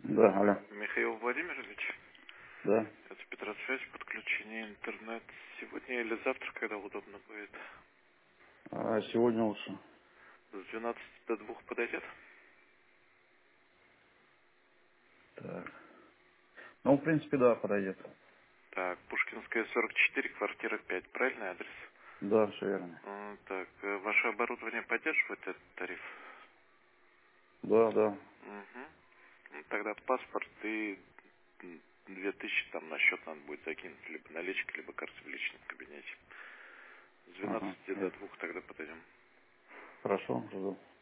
Да, алло. Михаил Владимирович, Да. это Петросвязь, подключение интернет. Сегодня или завтра, когда удобно будет? Сегодня лучше. С 12 до 2 подойдет? Так. Ну, в принципе, да, подойдет. Так, Пушкинская, 44, квартира 5. Правильный адрес? Да, все верно. Так, ваше оборудование поддерживает этот тариф? Да, да. Угу. Тогда паспорт и 2000 там на счет надо будет закинуть, либо наличка, либо карта в личном кабинете. С Ага. 12 до 2 тогда подойдем. Хорошо, жду.